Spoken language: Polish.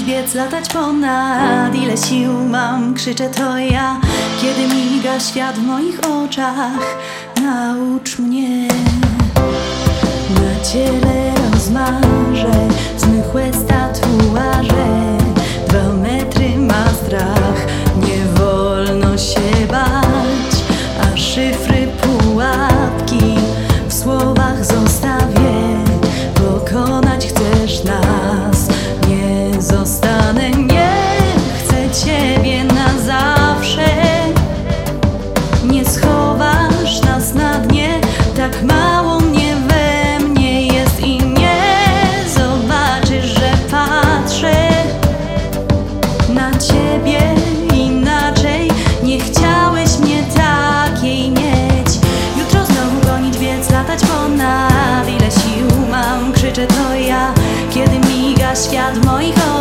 gonić, biec, latać ponad. Ile sił mam, krzyczę to ja, kiedy miga świat w moich oczach. Naucz mnie. Na ciele rozmarze zmychłe tatuaże. 2 metry ma strach, nie wolno się bać, a szyfry, pułapki w słowach zostawię. Pokonać chcesz nas, nie zostanę, nie chcę ciebie na zawsze. Nie schowasz nas na dnie, tak mało mnie we mnie jest i nie zobaczysz, że patrzę na ciebie inaczej. Nie chciałeś mnie takiej mieć. Jutro znowu gonić, biec, latać ponad. Ile sił mam, krzyczę to ja, kiedy miga świat w moich oczach.